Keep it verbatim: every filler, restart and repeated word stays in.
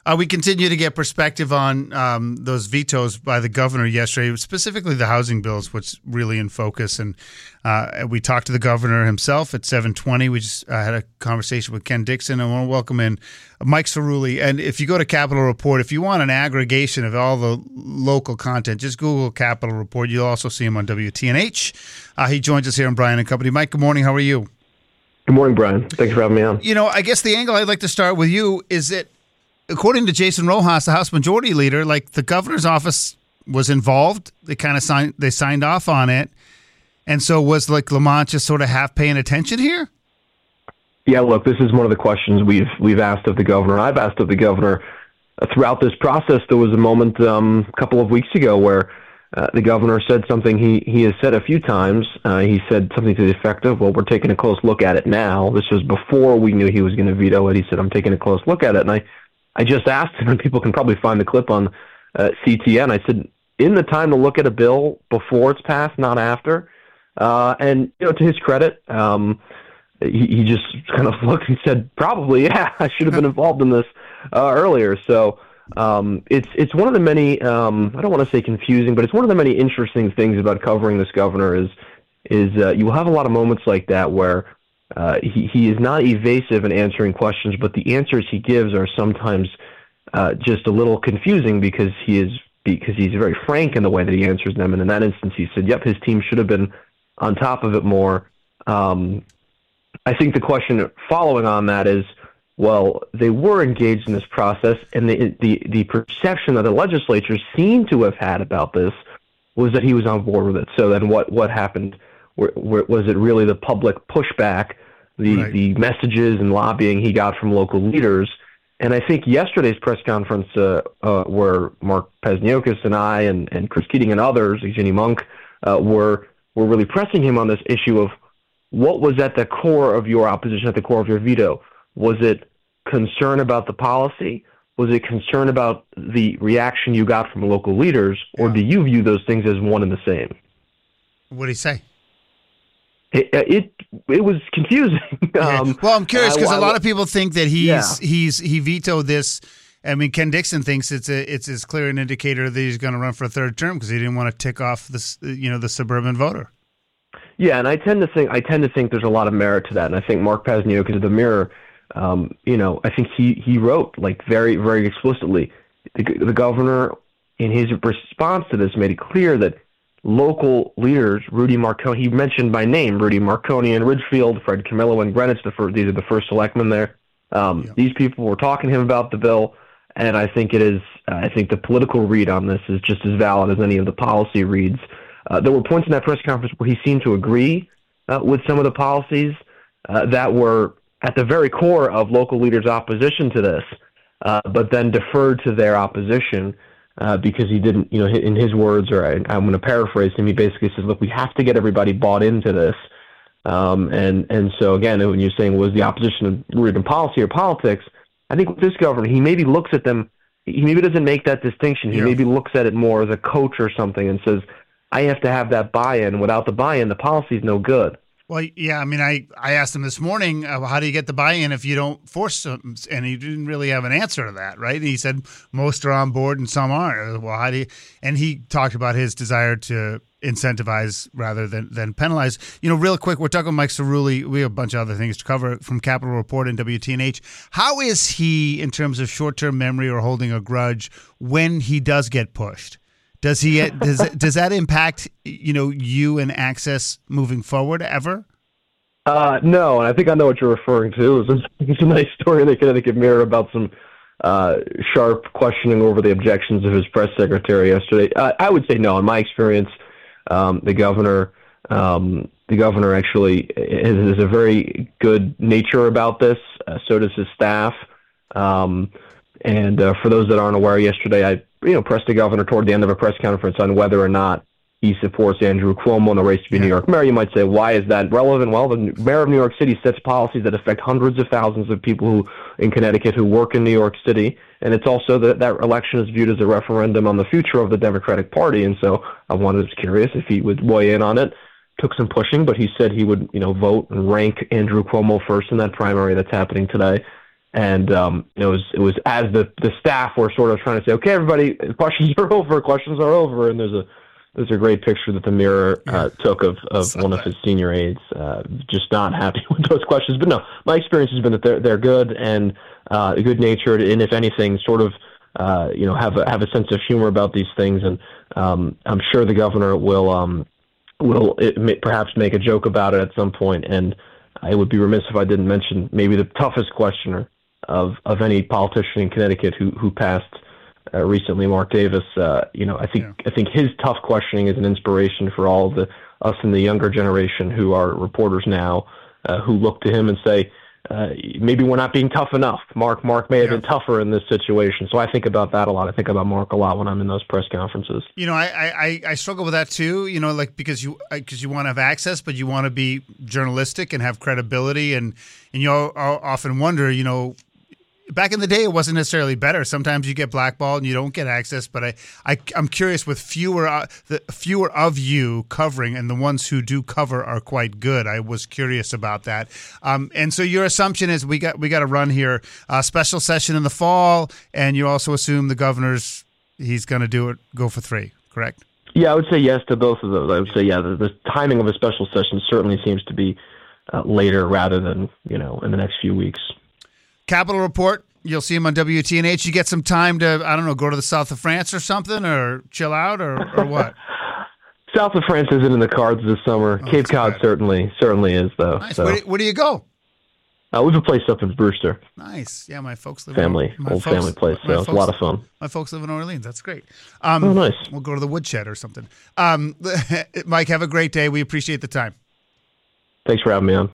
Uh, we continue to get perspective on um, those vetoes by the governor yesterday, specifically the housing bills, which really in focus. And uh, we talked to the governor himself at seven twenty. We just uh, had a conversation with Ken Dixon. I want to welcome in Mike Cerulli. And if you go to Capitol Report, if you want an aggregation of all the local content, just Google Capitol Report. You'll also see him on W T N H. Uh, he joins us here on Brian and Company. Mike, good morning. How are you? Good morning, Brian. Thanks for having me on. You know, I guess the angle I'd like to start with you is that, according to Jason Rojas, the House Majority Leader, like the governor's office was involved. They kind of signed, they signed off on it. And so was like Lamont just sort of half paying attention here? Yeah, look, this is one of the questions we've we've asked of the governor. I've asked of the governor uh, throughout this process. There was a moment um, a couple of weeks ago where uh, the governor said something he, he has said a few times. Uh, he said something to the effect of, well, we're taking a close look at it now. This was before we knew he was going to veto it. He said, I'm taking a close look at it. And I I just asked him, and people can probably find the clip on uh, C T N. I said, in the time to look at a bill before it's passed, not after. Uh, and, you know, to his credit, um, he, he just kind of looked and said, probably, yeah, I should have been involved in this uh, earlier. So um, it's it's one of the many, um, I don't want to say confusing, but it's one of the many interesting things about covering this governor is, is uh, you will have a lot of moments like that where Uh, he, he is not evasive in answering questions, but the answers he gives are sometimes uh, just a little confusing because he is because he's very frank in the way that he answers them. And in that instance, he said, "Yep, his team should have been on top of it more." Um, I think the question following on that is, well, they were engaged in this process, and the the, the perception that the legislature seemed to have had about this was that he was on board with it. So then, what what happened? Was it really the public pushback, the, right. the messages and lobbying he got from local leaders? And I think yesterday's press conference, uh, uh, where Mark Pazniokas and I and, and Chris Keating and others, Jenny Monk, uh, were were really pressing him on this issue of what was at the core of your opposition, at the core of your veto. Was it concern about the policy? Was it concern about the reaction you got from local leaders? Or yeah. do you view those things as one and the same? What did he say? It, it it was confusing. um, well, I'm curious because uh, a lot of people think that he's yeah. he's he vetoed this. I mean, Ken Dixon thinks it's a it's as clear an indicator that he's going to run for a third term because he didn't want to tick off this you know the suburban voter. Yeah, and I tend to think I tend to think there's a lot of merit to that, and I think Mark Pazniokas of the Mirror, um, you know, I think he he wrote like very very explicitly the, the governor in his response to this made it clear that local leaders, Rudy Marconi, he mentioned by name Rudy Marconi in Ridgefield, Fred Camillo in Greenwich, the first, these are the first selectmen there. Um, yeah. These people were talking to him about the bill, and I think it is. Uh, I think the political read on this is just as valid as any of the policy reads. Uh, there were points in that press conference where he seemed to agree uh, with some of the policies uh, that were at the very core of local leaders' opposition to this, uh, but then deferred to their opposition. Uh, because he didn't, you know, in his words, or I, I'm going to paraphrase him, he basically says, look, we have to get everybody bought into this. Um, and, and so, again, when you're saying was the opposition rooted in policy or politics, I think with this governor, he maybe looks at them, he maybe doesn't make that distinction. He yeah. maybe looks at it more as a coach or something and says, I have to have that buy-in. Without the buy-in, the policy is no good. Well, yeah, I mean, I, I asked him this morning, uh, how do you get the buy-in if you don't force something? And he didn't really have an answer to that, right? And he said most are on board and some aren't. Well, how do you? And he talked about his desire to incentivize rather than, than penalize. You know, real quick, we're talking with Mike Cerulli. We have a bunch of other things to cover from Capitol Report and W T N H. How is he in terms of short-term memory or holding a grudge when he does get pushed? Does he does does that impact you know you and Access moving forward ever? Uh, no, and I think I know what you're referring to. It's a, it's a nice story in the Connecticut Mirror about some uh, sharp questioning over the objections of his press secretary yesterday. Uh, I would say no. In my experience, um, the governor um, the governor actually has, has a very good nature about this. Uh, so does his staff. Um, and uh, for those that aren't aware, yesterday I. you know, pressed the governor toward the end of a press conference on whether or not he supports Andrew Cuomo in the race to be yeah. New York mayor. You might say, why is that relevant? Well, the mayor of New York City sets policies that affect hundreds of thousands of people who in Connecticut who work in New York City, and it's also that that election is viewed as a referendum on the future of the Democratic Party. And so I wanted, was curious if he would weigh in on it. Took some pushing, but he said he would, you know, vote and rank Andrew Cuomo first in that primary that's happening today. And um, it was it was as the the staff were sort of trying to say, okay, everybody, questions are over, questions are over, and there's a there's a great picture that the Mirror uh, took of, of one of his senior aides, uh, just not happy with those questions. But no, my experience has been that they're they're good and uh, good natured, and if anything, sort of uh, you know have a have a sense of humor about these things. And um, I'm sure the governor will um, will it may, perhaps make a joke about it at some point. And I would be remiss if I didn't mention maybe the toughest questioner of of any politician in Connecticut who who passed uh, recently, Mark Davis. Uh, you know, I think yeah. I think his tough questioning is an inspiration for all of the us in the younger generation who are reporters now, uh, who look to him and say, uh, maybe we're not being tough enough. Mark Mark may have yeah. been tougher in this situation. So I think about that a lot. I think about Mark a lot when I'm in those press conferences. You know, I I, I struggle with that too. You know, like because you because you want to have access, but you want to be journalistic and have credibility, and and you often wonder, you know. Back in the day, it wasn't necessarily better. Sometimes you get blackballed and you don't get access. But I, I I'm curious with fewer uh, the fewer of you covering, and the ones who do cover are quite good. I was curious about that. Um, and so your assumption is we got we got to run here a special session in the fall, and you also assume the governor's he's going to do it go for three, correct? Yeah, I would say yes to both of those. I would say yeah. The, the timing of a special session certainly seems to be uh, later rather than you know in the next few weeks. Capitol Report, you'll see him on W T N H. You get some time to, I don't know, go to the south of France or something, or chill out, or, or what? South of France isn't in the cards this summer. Oh, Cape Cod bad. certainly certainly is, though. Nice. So. Where, do, where do you go? Uh, we have a place up in Brewster. Nice. Yeah, my folks live family, in old folks, family place, so folks, it's a lot of fun. My folks live in Orleans. That's great. Um, oh, nice. We'll go to the woodshed or something. Um, Mike, have a great day. We appreciate the time. Thanks for having me on.